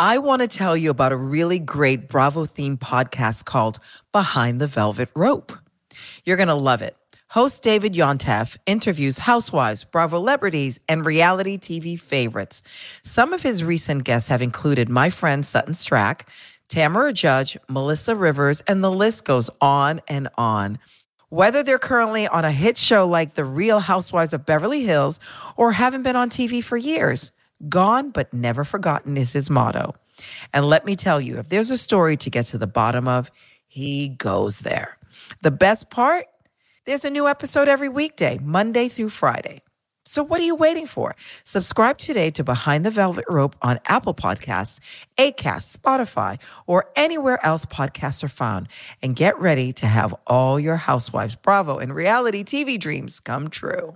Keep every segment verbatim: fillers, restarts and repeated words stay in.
I want to tell you about a really great Bravo-themed podcast called Behind the Velvet Rope. You're going to love it. Host David Yontef interviews housewives, Bravo celebrities, and reality T V favorites. Some of his recent guests have included my friend Sutton Strack, Tamara Judge, Melissa Rivers, and the list goes on and on. Whether they're currently on a hit show like The Real Housewives of Beverly Hills or haven't been on T V for years, gone but never forgotten is his motto. And let me tell you, if there's a story to get to the bottom of, he goes there. The best part? There's a new episode every weekday, Monday through Friday. So what are you waiting for? Subscribe today to Behind the Velvet Rope on Apple Podcasts, Acast, Spotify, or anywhere else podcasts are found. And get ready to have all your Housewives, Bravo, and reality T V dreams come true.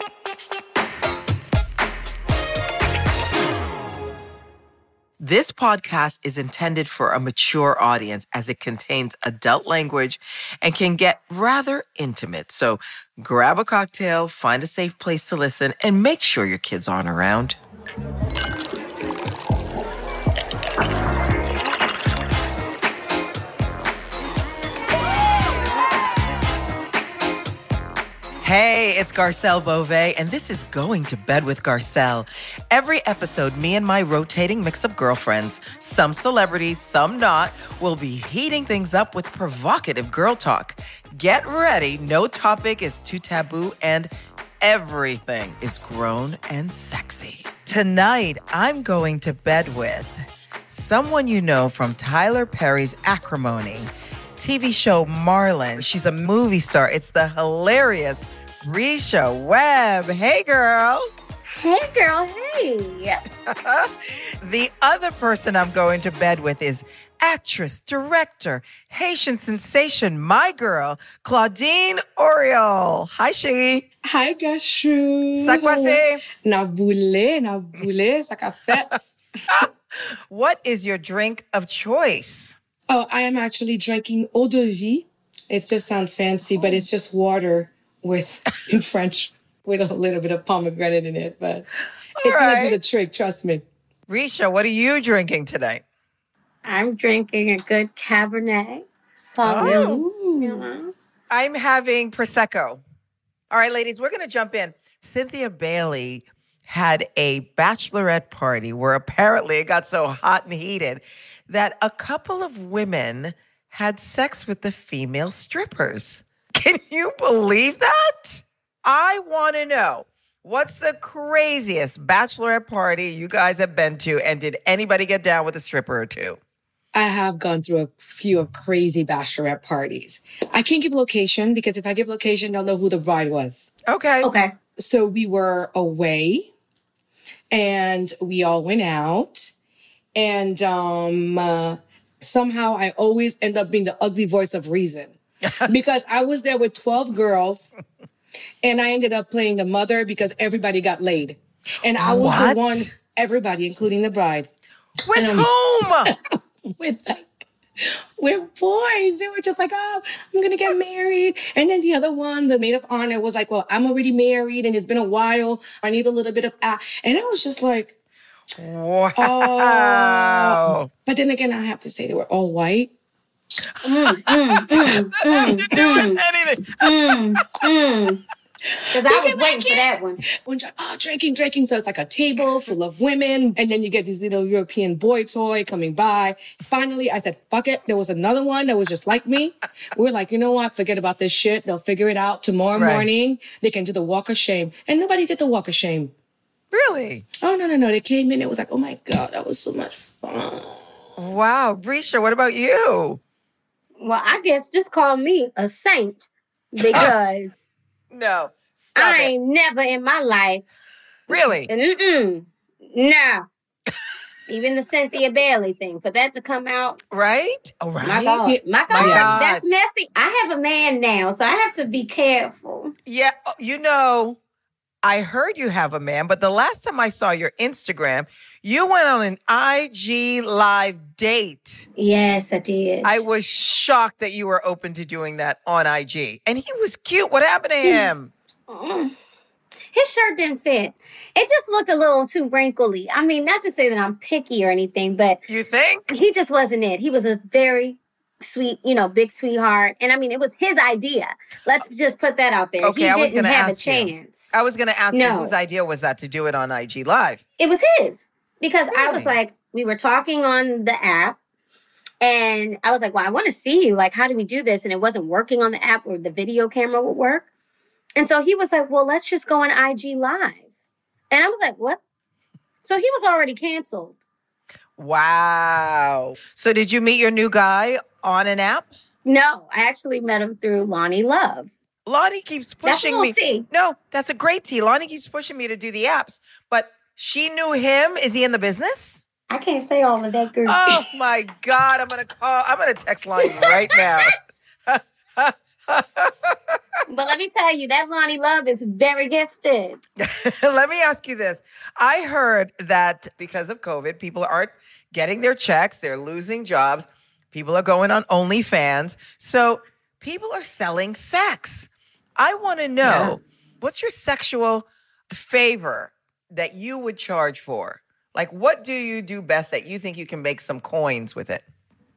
This podcast is intended for a mature audience as it contains adult language and can get rather intimate. So grab a cocktail, find a safe place to listen, and make sure your kids aren't around. Hey, it's Garcelle Beauvais, and this is Going to Bed with Garcelle. Every episode, me and my rotating mix of girlfriends, some celebrities, some not, will be heating things up with provocative girl talk. Get ready, no topic is too taboo, and everything is grown and sexy. Tonight, I'm going to bed with someone you know from Tyler Perry's Acrimony, T V show Marlon. She's a movie star. It's the hilarious Risha Webb. Hey, girl. Hey, girl. Hey. The other person I'm going to bed with is actress, director, Haitian sensation, my girl, Claudine Oriol. Hi, She. Hi, Gachou. Ça quoi c'est? Na boule, na boule, ça qu'a fait. What is your drink of choice? Oh, I am actually drinking eau de vie. It just sounds fancy, but it's just water with, in French, with a little bit of pomegranate in it. But it's right. going to do the trick, trust me. Risha, what are you drinking today? I'm drinking a good Cabernet Sauvignon. You know? I'm having Prosecco. All right, ladies, we're going to jump in. Cynthia Bailey had a bachelorette party where apparently it got so hot and heated that a couple of women had sex with the female strippers. Can you believe that? I want to know, what's the craziest bachelorette party you guys have been to, and did anybody get down with a stripper or two? I have gone through a few of crazy bachelorette parties. I can't give location because if I give location, they'll know who the bride was. Okay. Okay. So we were away and we all went out. And um, uh, somehow I always end up being the ugly voice of reason because I was there with twelve girls and I ended up playing the mother because everybody got laid. And I was What? the one, everybody, including the bride. With And, um, whom? with like, with boys. They were just like, oh, I'm going to get married. And then the other one, the maid of honor, was like, well, I'm already married and it's been a while. I need a little bit of, ah. And I was just like, Wow. oh. But then again, I have to say they were all white. Mm, mm, mm, Nothing to do with mm, anything. mm, mm. Because I was Because I waiting for can't- that one. When you're, oh, drinking, drinking. So it's like a table full of women. And then you get this little European boy toy coming by. Finally, I said, fuck it. There was another one that was just like me. We were like, you know what? Forget about this shit. They'll figure it out tomorrow Right. morning. They can do the walk of shame. And nobody did the walk of shame. Really? Oh, no, no, no. They came in. It was like, oh, my God, that was so much fun. Wow. Risha, what about you? Well, I guess just call me a saint because No. Stop I it. ain't never in my life. Really? Mm-mm. No. Even the Cynthia Bailey thing, for that to come out, Right? All right. my God, Yeah. my God, God. that's messy. I have a man now, so I have to be careful. Yeah. You know, I heard you have a man, but the last time I saw your Instagram, you went on an I G live date. Yes, I did. I was shocked that you were open to doing that on I G. And he was cute. What happened to him? Mm. He his shirt didn't fit. It just looked a little too wrinkly. I mean, not to say that I'm picky or anything, but You think? he just wasn't it. He was a very sweet, you know, big sweetheart. And I mean, it was his idea. Let's just put that out there. Okay, he I was didn't gonna have a ask you. chance. I was going to ask you No. whose idea was that to do it on I G Live? It was his. Because I was Really? like, we were talking on the app. And I was like, well, I want to see you. Like, how do we do this? And it wasn't working on the app where the video camera would work. And so he was like, well, let's just go on I G Live. And I was like, what? So he was already canceled. Wow. So did you meet your new guy on an app? No, I actually met him through Lonnie Love. Lonnie keeps That's a pushing little me. tea. No, that's a great tea. Lonnie keeps pushing me to do the apps. But she knew him. Is he in the business? I can't say all of that, girl. Oh my God. I'm going to call. I'm going to text Lonnie right now. But let me tell you, that Lonnie Love is very gifted. Let me ask you this. I heard that because of COVID, people aren't getting their checks. They're losing jobs. People are going on OnlyFans. So people are selling sex. I want to know, Yeah. what's your sexual favor that you would charge for? Like, what do you do best that you think you can make some coins with it?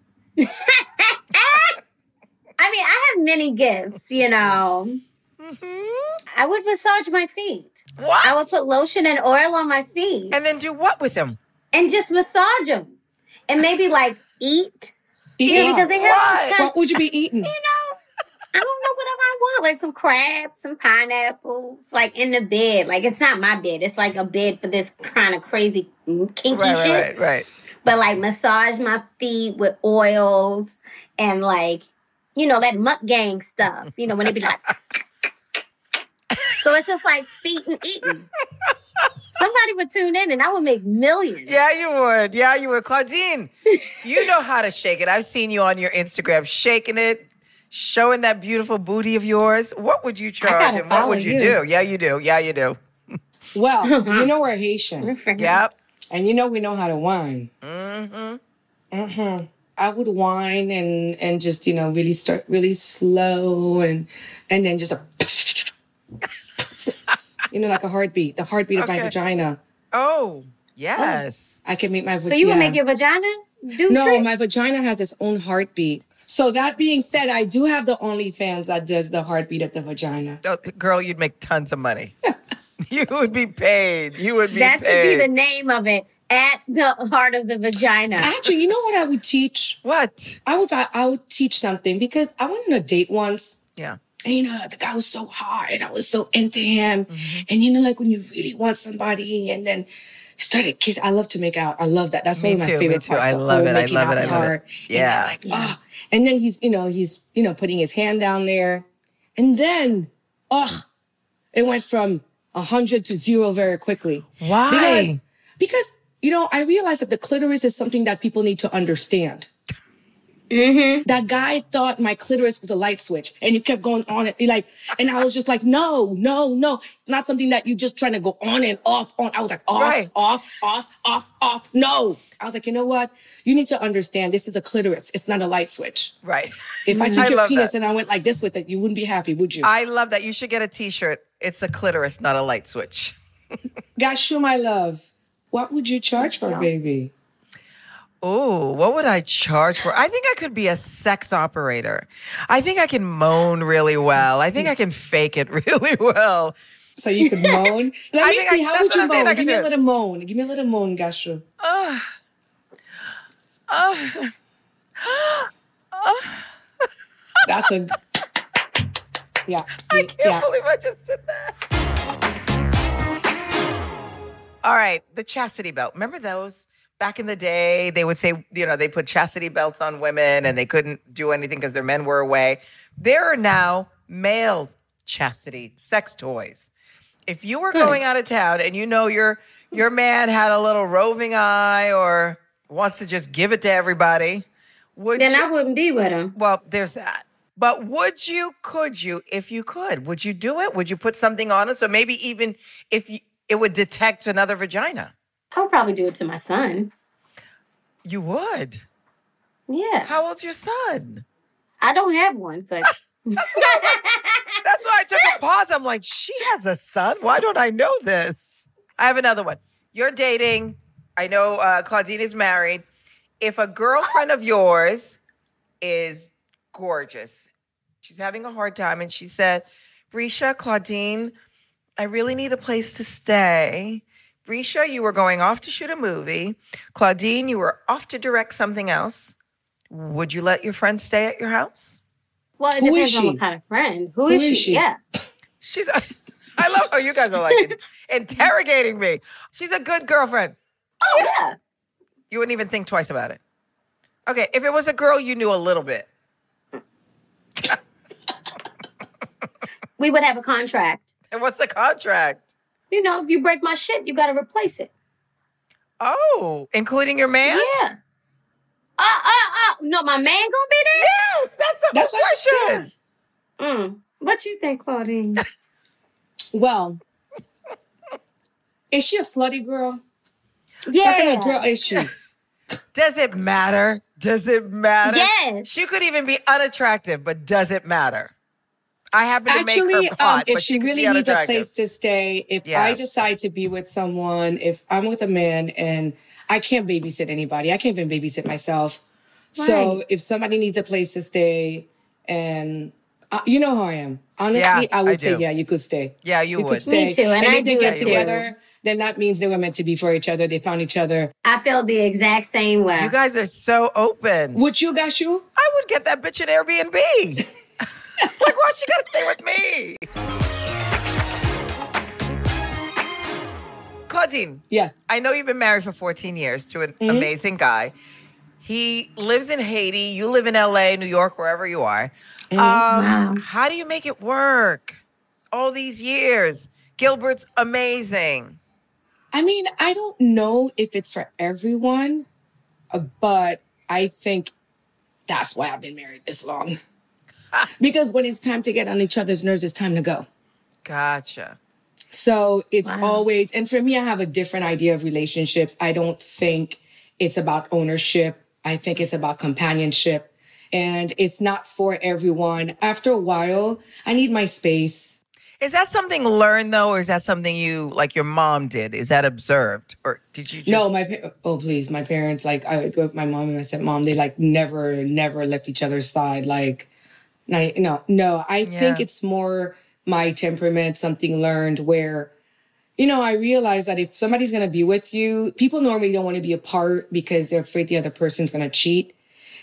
I mean, I have many gifts, you know. Mm-hmm. I would massage my feet. What? I would put lotion and oil on my feet And then do what with them? and just massage them. And maybe like eat. Eat You know, what? because they have What? these kind What would you be eating? you know, I don't know, whatever I want. Like some crabs, some pineapples, like in the bed. Like it's not my bed. It's like a bed for this kind of crazy mm, kinky Right, shit. right, right, right. But like massage my feet with oils and like, you know, that muck gang stuff. You know, when they be like, so it's just like feet and eating. Somebody would tune in and I would make millions. Yeah, you would. Yeah, you would. Claudine, you know how to shake it. I've seen you on your Instagram shaking it, showing that beautiful booty of yours. What would you charge gotta and what follow would you, you. do? Yeah, you do. Yeah, you do. Well, you know we're Haitian. Yep. And you know we know how to wine. Mm-hmm. Mm-hmm. I would whine and and just, you know, really start really slow and and then just a you know, like a heartbeat, the heartbeat of my Okay. vagina. Oh, yes. I can make my So you would yeah. make your vagina do No, tricks? my vagina has its own heartbeat. So that being said, I do have the OnlyFans that does the heartbeat of the vagina. Oh, girl, you'd make tons of money. You would be paid. You would be That should paid. be the name of it. At the heart of the vagina. Actually, you know what I would teach? What? I would I, I would teach something because I went on a date once. Yeah. And, you know, the guy was so hot and I was so into him. Mm-hmm. And, you know, like when you really want somebody and then started kissing. I love to make out. I love that. That's Me one of my too, me favorite too. parts. I the love whole it, I making love out it, I love it. part. Yeah. And, then like, oh. And then he's, you know, he's, you know, putting his hand down there. And then, oh, it went from a hundred to zero very quickly. Why? Because, because, you know, I realized that the clitoris is something that people need to understand. Mm-hmm. That guy thought my clitoris was a light switch and he kept going on it. He like, and I was just like, no, no, no. It's not something that you just trying to go on and off, on. I was like, off, Right. off, off, off, off. No. I was like, you know what? You need to understand this is a clitoris. It's not a light switch. Right. If I took I your love penis that. and I went like this with it, you wouldn't be happy, would you? I love that. You should get a t-shirt. It's a clitoris, not a light switch. Gashu, my love, what would you charge for, baby? Oh, what would I charge for? I think I could be a sex operator. I think I can moan really well. I think I can fake it really well. So you could moan. Let I me think see. I- How that's would what you I'm saying, I moan? can Give me do a it. little moan. Give me a little moan, Gashu. Uh, uh, That's a yeah. I can't yeah. believe I just did that. All right, the chastity belt. Remember those? Back in the day, they would say, you know, they put chastity belts on women and they couldn't do anything because their men were away. There are now male chastity sex toys. If you were Good. going out of town and you know your your man had a little roving eye or wants to just give it to everybody, would Then you? I wouldn't be with him. Well, there's that. But would you, could you, if you could, would you do it? Would you put something on it? So maybe even if you, it would detect another vagina. I would probably do it to my son. You would? Yeah. How old's your son? I don't have one, but That's why I took a pause. I'm like, she has a son? Why don't I know this? I have another one. You're dating. I know uh, Claudine is married. If a girlfriend of yours is gorgeous, she's having a hard time, and she said, Risha, Claudine, I really need a place to stay. Risha, you were going off to shoot a movie. Claudine, you were off to direct something else. Would you let your friend stay at your house? Well, it Who depends is on she? what kind of friend. Who Who is, is she? she? Yeah. She's, I love how you guys are like interrogating me. She's a good girlfriend. Oh, yeah. You wouldn't even think twice about it. Okay, if it was a girl you knew a little bit. We would have a contract. And what's the contract? You know, if you break my shit, you got to replace it. Oh, including your man? Yeah. Uh, uh, uh. No, my man gonna be there? Yes, that's the That's what she- question. Mm. What you think, Claudine? Well, is she a slutty girl? Yeah. What kind of girl is she? Does it matter? Does it matter? Yes. She could even be unattractive, but does it matter? I happen to Actually, make her hot, um, if but she could really be needs a unattractive. place to stay, if Yeah. I decide to be with someone, if I'm with a man and I can't babysit anybody, I can't even babysit myself. So Right. if somebody needs a place to stay, and uh, you know how I am, honestly, Yeah, I would I say, do. yeah, you could stay. Yeah, you, You would. could stay. Me too, and I if they do get it too. together, then that means they were meant to be for each other. They found each other. I felt the exact same way. You guys are so open. Would you, Gashu? I would get that bitch an Airbnb. Like, why she gotta stay with me? Claudine, Yes. I know you've been married for fourteen years to an Mhm. amazing guy. He lives in Haiti. You live in L A, New York, wherever you are. Mhm. Um, Wow. How do you make it work? All these years. Gilbert's amazing. I mean, I don't know if it's for everyone, uh, but I think that's why I've been married this long. Because when it's time to get on each other's nerves, it's time to go. Gotcha. So it's Wow. always, and for me, I have a different idea of relationships. I don't think it's about ownership. I think it's about companionship. And it's not for everyone. After a while, I need my space. Is that something learned though, or is that something you like your mom did? Is that observed, or did you just? No, my pa- oh please, my parents, like I grew up with my mom and my stepmom. They like never, never left each other's side. Like, no, no, no. I think Yeah. it's more my temperament, something learned where, you know, I realize that if somebody's gonna be with you, people normally don't want to be apart because they're afraid the other person's gonna cheat.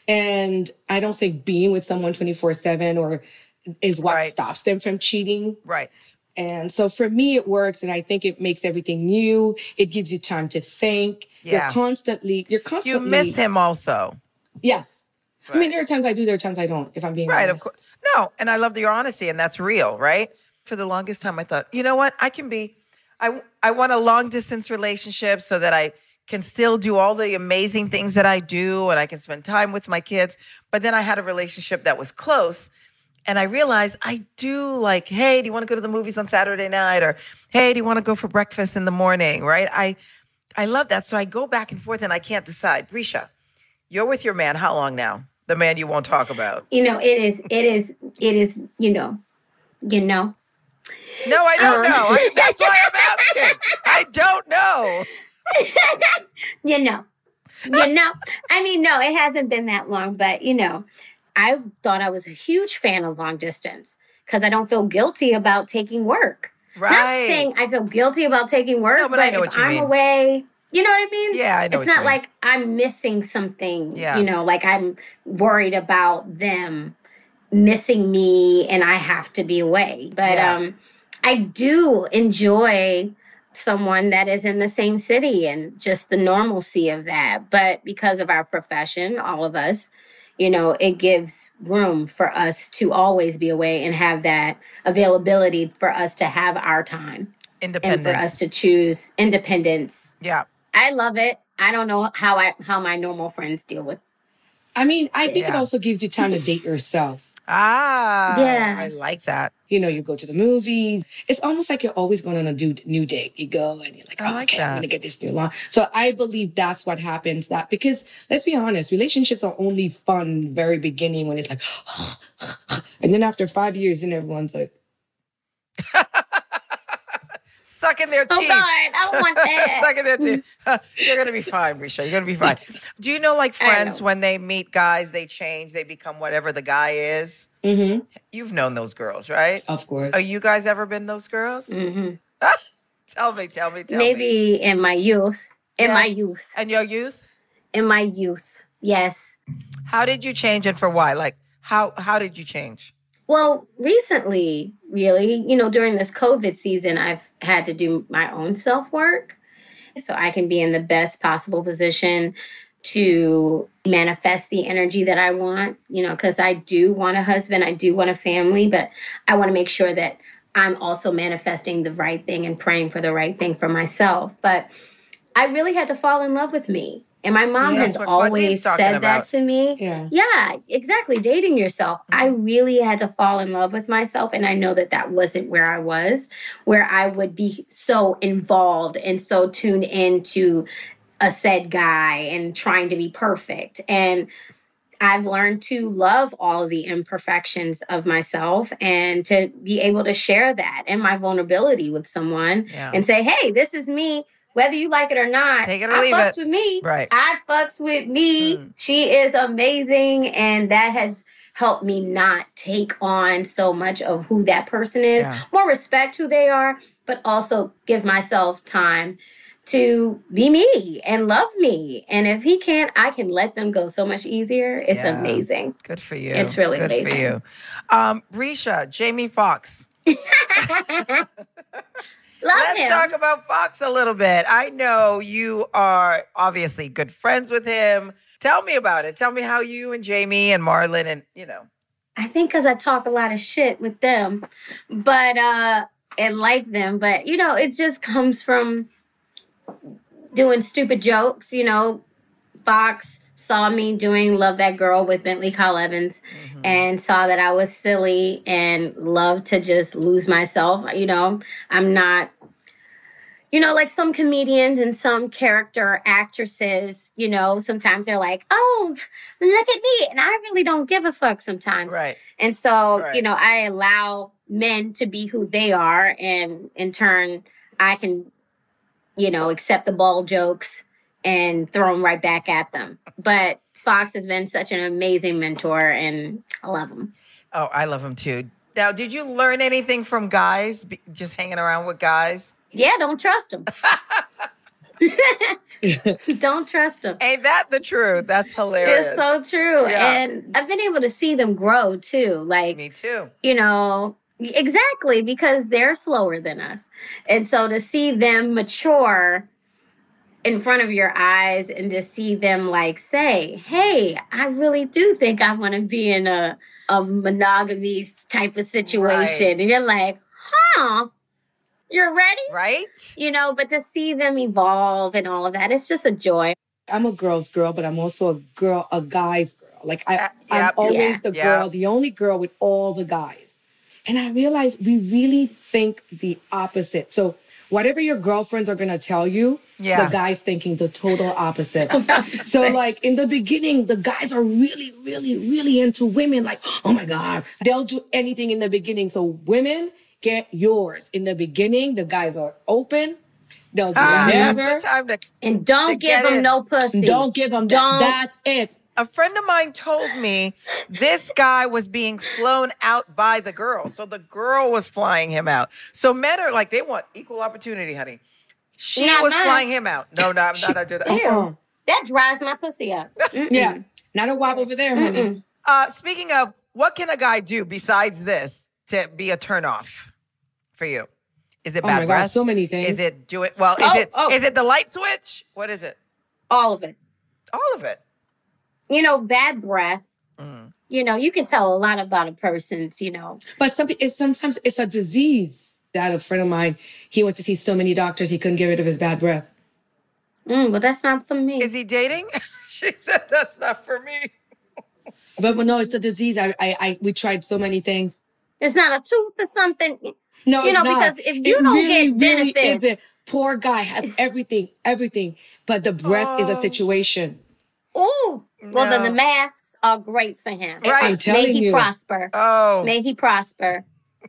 And I don't think being with someone twenty-four seven or is what Right. stops them from cheating. Right. And so for me, it works. And I think it makes everything new. It gives you time to think. Yeah. You're constantly, you're You constantly. miss him also. Yes. I Right. mean, there are times I do, there are times I don't, if I'm being Right, of honest. course. No, and I love your honesty, and that's real, right? For the longest time, I thought, you know what? I can be, I, I want a long distance relationship so that I can still do all the amazing things that I do and I can spend time with my kids. But then I had a relationship that was close. And I realized I do like, hey, do you want to go to the movies on Saturday night? Or, hey, do you want to go for breakfast in the morning? Right? I, I love that. So I go back and forth and I can't decide. Risha, you're with your man how long now? The man you won't talk about. You know, it is, it is, it is, you know, you know. No, I don't Um. know. I, that's why I'm asking. I don't know. You know, you know. I mean, no, it hasn't been that long, but you know, I thought I was a huge fan of long distance because I don't feel guilty about taking work. Right. Not saying I feel guilty about taking work, No, but but, I know if what you I'm mean. away, you know what I mean? Yeah, I know It's what you not mean. like I'm missing something, Yeah. you know, like I'm worried about them missing me and I have to be away. But Yeah. um I do enjoy someone that is in the same city and just the normalcy of that. But because of our profession, all of us, you know, it gives room for us to always be away and have that availability for us to have our time and Independence. for us to choose independence. Yeah. I love it. I don't know how I how my normal friends deal with. I mean, I think it Yeah. also gives you time to date yourself. Ah, Yeah. I like that. You know, you go to the movies. It's almost like you're always going on a new, new date. You go and you're like, I oh, like okay, I'm that. going to get this new line. So I believe that's what happens. That because let's be honest, relationships are only fun very beginning when it's like, and then after five years, then everyone's like, Sucking their teeth. Oh God, I don't want that. Sucking their teeth. You're going to be fine, Risha. You're going to be fine. Do you know, like, I friends, know. when they meet guys, they change, they become whatever the guy is? mm-hmm, You've known those girls, right? of course. Are you guys ever been those girls? hmm Tell me, tell me, tell me. Maybe in my youth. In Yeah. my youth. And your youth? In my youth. Yes. How did you change and for why? Like, how how did you change? Well, recently, really, you know, during this COVID season, I've had to do my own self work so I can be in the best possible position to manifest the energy that I want, you know, because I do want a husband, I do want a family, but I want to make sure that I'm also manifesting the right thing and praying for the right thing for myself. But I really had to fall in love with me. And my mom Yeah, has that's what Claudine's always talking said about. that to me. Yeah. Yeah, exactly. Dating yourself. I really had to fall in love with myself. And I know that that wasn't where I was, where I would be so involved and so tuned into a said guy and trying to be perfect. And I've learned to love all of the imperfections of myself and to be able to share that and my vulnerability with someone Yeah. and say, hey, this is me. Whether you like it or not, Take it or I leave fucks it. with me. Right. I fucks with me. Mm. She is amazing. And that has helped me not take on so much of who that person is. Yeah. More respect who they are, but also give myself time to be me and love me. And if he can't, I can let them go so much easier. It's Yeah. amazing. Good for you. It's really Good amazing. for you. Um, Risha, Jamie Foxx. Love Let's him. talk about Fox a little bit. I know you are obviously good friends with him. Tell me about it. Tell me how you and Jamie and Marlon and, you know. I think because I talk a lot of shit with them, but uh, and like them, but you know, it just comes from doing stupid jokes. You know, Fox saw me doing Love That Girl with Bentley Kyle Evans Mhm. and saw that I was silly and loved to just lose myself. You know, I'm not, you know, like some comedians and some character actresses, you know, sometimes they're like, oh, look at me. And I really don't give a fuck sometimes. Right. And so, Right. you know, I allow men to be who they are. And in turn, I can, you know, accept the ball jokes and throw them right back at them. But Fox has been such an amazing mentor and I love him. Oh, I love him too. Now, did you learn anything from guys, be- just hanging around with guys? Yeah, don't trust him. Don't trust him. Ain't that the truth? That's hilarious. It's so true. Yeah. And I've been able to see them grow too. Like, Me too. you know, exactly, because they're slower than us. And so to see them mature in front of your eyes and to see them like say, hey, I really do think I want to be in a, a monogamy type of situation. Right. And you're like, huh, you're ready? Right? You know, but to see them evolve and all of that, it's just a joy. I'm a girl's girl, but I'm also a girl, a guy's girl. Like I, Uh, I'm yep. always Yeah. the Yep. girl, the only girl with all the guys. And I realized we really think the opposite. So whatever your girlfriends are gonna tell you, Yeah. the guy's thinking the total opposite. So like in the beginning, the guys are really, really, really into women. Like, oh my God, they'll do anything in the beginning. So women, get yours. In the beginning, the guys are open. They'll do Ah, that's whatever. the time to. And don't To give get them in. no pussy. Don't give them Don't- that. That's it. A friend of mine told me this guy was being flown out by the girl. So the girl was flying him out. So men are like, they want equal opportunity, honey. She Not was mine. flying him out. No, no, I'm not gonna do that. Ew. Uh-uh. That dries my pussy up. Mm-mm. Yeah. Not a wop over there, honey. Mm-mm. Uh, speaking of, what can a guy do besides this to be a turnoff for you? Is it Oh bad my God, breath? so many things. Is it do it? Well, is Oh, it oh. is it the light switch? What is it? All of it. All of it. You know, bad breath. Mm. You know, you can tell a lot about a person's, you know. But some, it's, sometimes it's a disease. That a friend of mine, he went to see so many doctors, he couldn't get rid of his bad breath. Mm, but that's not for me. Is he dating? She said that's not for me. But no, it's a disease. I, I, I, we tried so many things. It's not a tooth or something. No, you it's know, not. because if you it don't really, get really benefits, isn't. Poor guy has everything, everything, but the breath is a Oh. situation. ooh, well then the No. masks are great for him. Right. I'm May telling he you. prosper. Oh, May he prosper.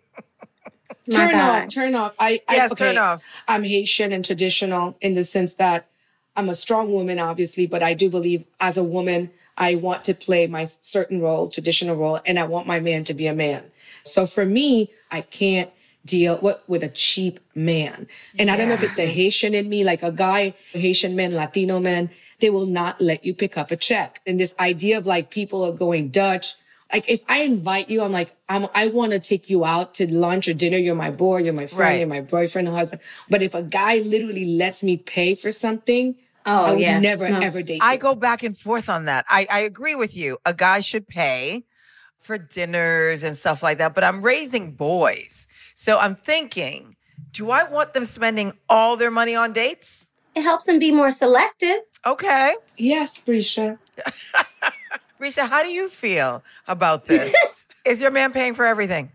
My Turn God. off, turn off. I, I yes, okay. turn off. I'm Haitian and traditional in the sense that I'm a strong woman, obviously, but I do believe as a woman, I want to play my certain role, traditional role, and I want my man to be a man. So for me, I can't deal with, with a cheap man. And I don't know if it's the Haitian in me, like a guy, Haitian men, Latino men, they will not let you pick up a check. And this idea of like people are going Dutch. Like if I invite you, I'm like, I'm, I want to take you out to lunch or dinner. You're my boy, you're my friend, Right. you're my boyfriend or husband. But if a guy literally lets me pay for something, Oh, I would yeah. never, No. ever date I you. go back and forth on that. I, I agree with you. A guy should pay for dinners and stuff like that, but I'm raising boys. So I'm thinking, do I want them spending all their money on dates? It helps him be more selective. Okay. Yes, Brisha. Risha, how do you feel about this? Is your man paying for everything?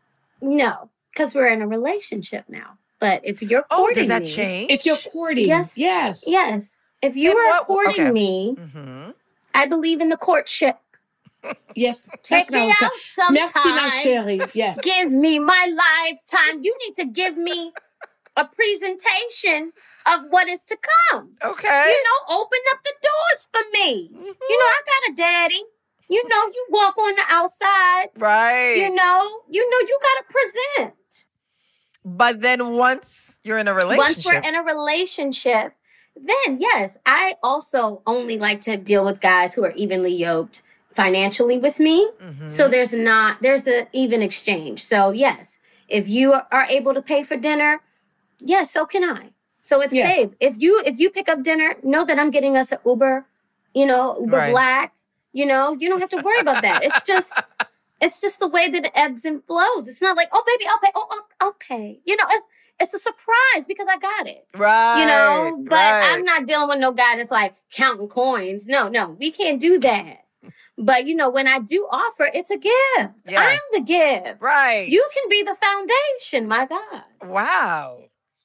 No, because we're in a relationship now. But if you're Oh, courting does that me, change? If you're courting, Yes. yes. yes, if you In are what- courting okay. me, Mm-hmm. I believe in the courtship. Yes. Take That's me what I'm out saying. Merci, ma sometime. chérie. Yes. Give me my lifetime. You need to give me a presentation of what is to come. Okay. You know, open up the doors for me. Mhm. You know, I got a daddy. You know, you walk on the outside. Right. You know, you know, you got to present. But then once you're in a relationship, Once we're in a relationship, then yes, I also only like to deal with guys who are evenly yoked financially with me. Mhm. So there's not, there's an even exchange. So yes, if you are able to pay for dinner, yes, so can I. So it's Yes. babe. If you if you pick up dinner, know that I'm getting us an Uber, you know, Uber Right. Black. You know, you don't have to worry about that. It's just it's just the way that it ebbs and flows. It's not like, oh baby, I'll pay. Oh, I'll, I'll pay. You know, it's it's a surprise because I got it. right. You know, but right. I'm not dealing with no guy that's like counting coins. No, no, we can't do that. But you know, when I do offer, it's a gift. Yes. I'm the gift. Right. You can be the foundation, my God. Wow.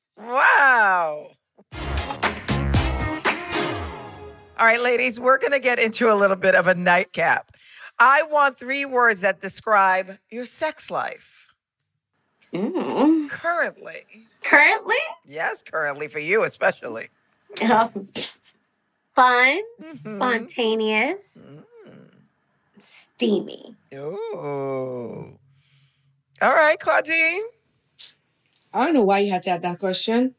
Wow. All right, ladies, we're going to get into a little bit of a nightcap. I want three words that describe your sex life Mm. currently. Currently, Yes, currently for you especially. um, fun, Mhm. spontaneous, Mm. steamy. Ooh. All right, Claudine. I don't know why you had to add that question.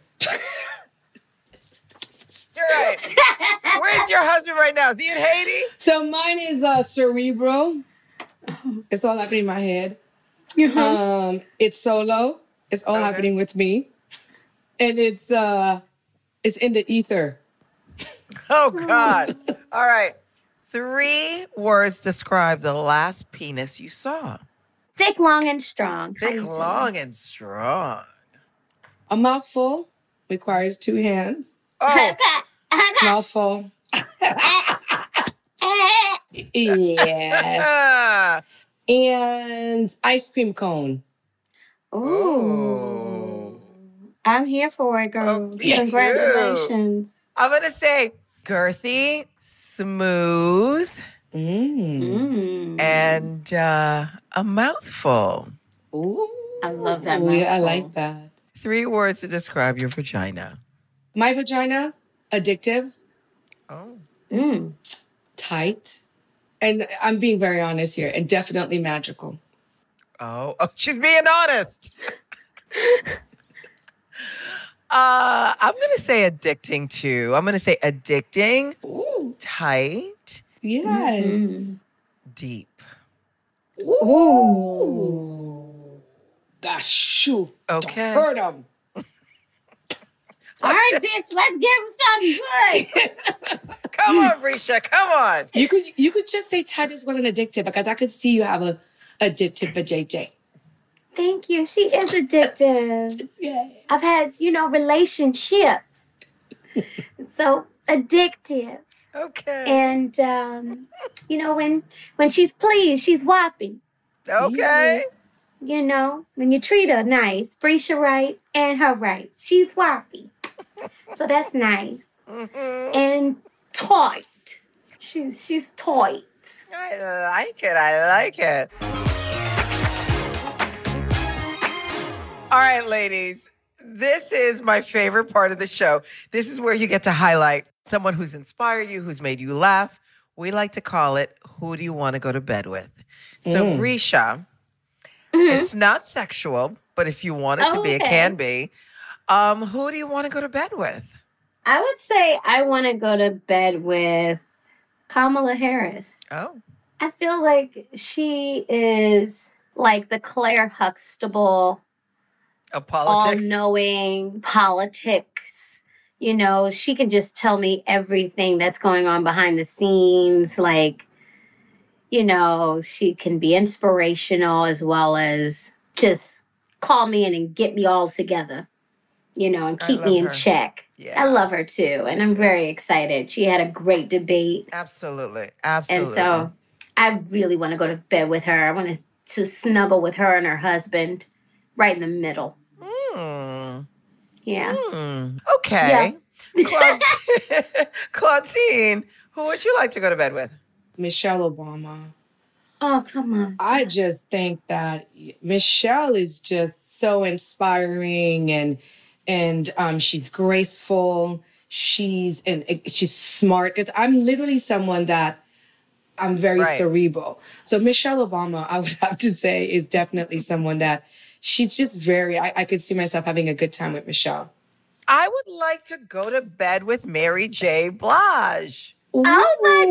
You're right. Where's your husband right now? Is he in Haiti? So mine is uh, cerebral. It's all happening in my head. Um, it's solo. It's all Okay. happening with me, and it's uh, it's in the ether. Oh, God. All right. Three words describe the last penis you saw. Thick, long, and strong. How Thick, you doing? long, and strong. A mouthful requires two hands. Oh, Mouthful. Yes. ah. And ice cream cone. Ooh. I'm here for it, girl. Oh, me too. Congratulations. I'm going to say girthy, smooth, Mm. Mm. and uh, a mouthful. Ooh. I love that Yeah, I mouthful. like that. Three words to describe your vagina. My vagina, addictive, Oh. Mm. tight, and I'm being very honest here, and definitely magical. Oh, oh she's being honest. uh, I'm going to say addicting too. I'm going to say addicting, Ooh. tight, Yes. Mhm. deep. Ooh. Gosh, shoot. Okay. Heard him. All right, bitch, let's give him something good. Come on, Risha. Come on. You could you could just say tight as well and addictive because I could see you have a addictive for J J. Thank you. She is addictive. Yeah. I've had, you know, relationships. So addictive. Okay. And, um, you know, when when she's pleased, she's whopping. Okay. You know, when you treat her nice, Brescia right and her right, she's whoppy. So that's nice. Mm-hmm. And tight. She's she's tight. I like it. I like it. All right, ladies. This is my favorite part of the show. This is where you get to highlight someone who's inspired you, who's made you laugh. We like to call it, who do you want to go to bed with? So, Mm. Brescia, Mhm. it's not sexual, but if you want it to Oh, be, it okay. can be. Um, who do you want to go to bed with? I would say I want to go to bed with Kamala Harris. Oh, I feel like she is like the Claire Huxtable, a politics. all-knowing politics. You know, she can just tell me everything that's going on behind the scenes. Like, you know, she can be inspirational as well as just call me in and get me all together, you know, and I keep love me in her. check. Yeah. I love her too. And I'm very excited. She had a great debate. Absolutely. Absolutely. And so I really want to go to bed with her. I want to, to snuggle with her and her husband right in the middle. Mm. Yeah. Mm. Okay. Claud- Claudine, who would you like to go to bed with? Michelle Obama. Oh, come on. I just think that Michelle is just so inspiring, and and um, she's graceful. She's and she's smart. It's, I'm literally someone that I'm very Right. cerebral. So Michelle Obama, I would have to say, is definitely someone that she's just very. I, I could see myself having a good time with Michelle. I would like to go to bed with Mary J. Blige. Oh my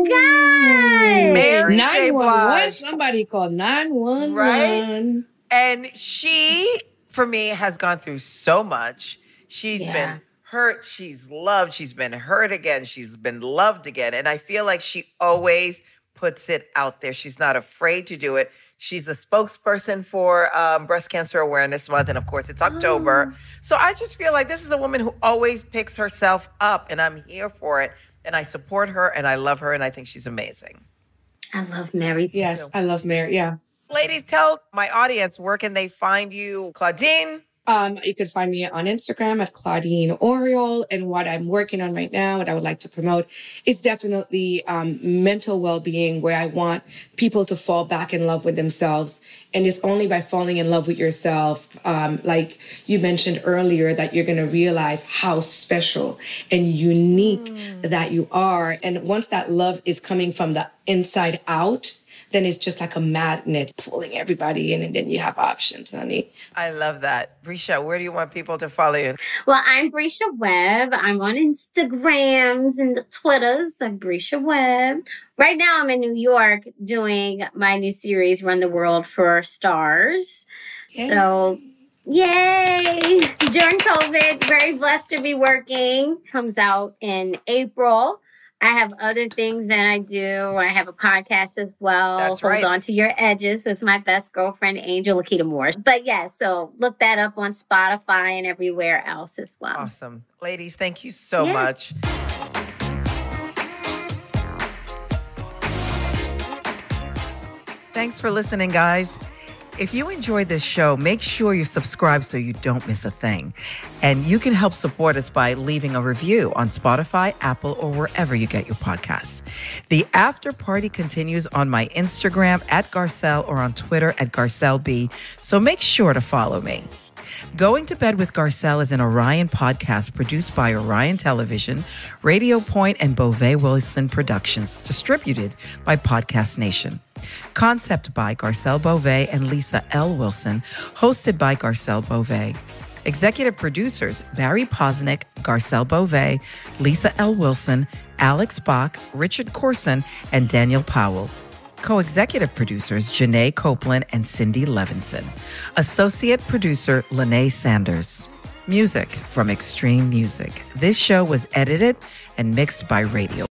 God. Mary J. nine one one. Blige. Somebody called nine one one. Right? And she, for me, has gone through so much. She's Yeah. been hurt. She's loved. She's been hurt again. She's been loved again. And I feel like she always puts it out there. She's not afraid to do it. She's a spokesperson for um, Breast Cancer Awareness Month. And of course, it's October. So I just feel like this is a woman who always picks herself up. And I'm here for it. And I support her and I love her. And I think she's amazing. I love Mary. too. Yes, I love Mary. Yeah. Ladies, tell my audience, where can they find you? Claudine? Um, you could find me on Instagram at Claudine Oriole. And what I'm working on right now, what I would like to promote, is definitely um, mental well-being, where I want people to fall back in love with themselves. And it's only by falling in love with yourself, um, like you mentioned earlier, that you're going to realize how special and unique Mm. that you are. And once that love is coming from the inside out, then it's just like a magnet pulling everybody in, and then you have options, honey. I love that. Brescia, where do you want people to follow you? Well, I'm Brescia Webb. I'm on Instagrams and the Twitters. I'm Brescia Webb. Right now, I'm in New York doing my new series, Run the World for Stars. Yay. So, yay! During COVID, very blessed to be working. Comes out in April. I have other things that I do. I have a podcast as well. That's Hold right. On to Your Edges with my best girlfriend, Angel Lakita Moore. But yeah, so look that up on Spotify and everywhere else as well. Awesome. Ladies, thank you so Yes. much. Thanks for listening, guys. If you enjoyed this show, make sure you subscribe so you don't miss a thing. And you can help support us by leaving a review on Spotify, Apple, or wherever you get your podcasts. The after party continues on my Instagram at Garcelle or on Twitter at GarcelleB, so make sure to follow me. Going to Bed with Garcelle is an Orion podcast produced by Orion Television, Radio Point, and Beauvais Wilson Productions, distributed by Podcast Nation. Concept by Garcelle Beauvais and Lisa L. Wilson, hosted by Garcelle Beauvais. Executive producers Barry Posnick, Garcelle Beauvais, Lisa L. Wilson, Alex Bach, Richard Corson, and Daniel Powell. Co-executive producers Janae Copeland and Cindy Levinson. Associate producer Lene Sanders. Music from Extreme Music. This show was edited and mixed by Radio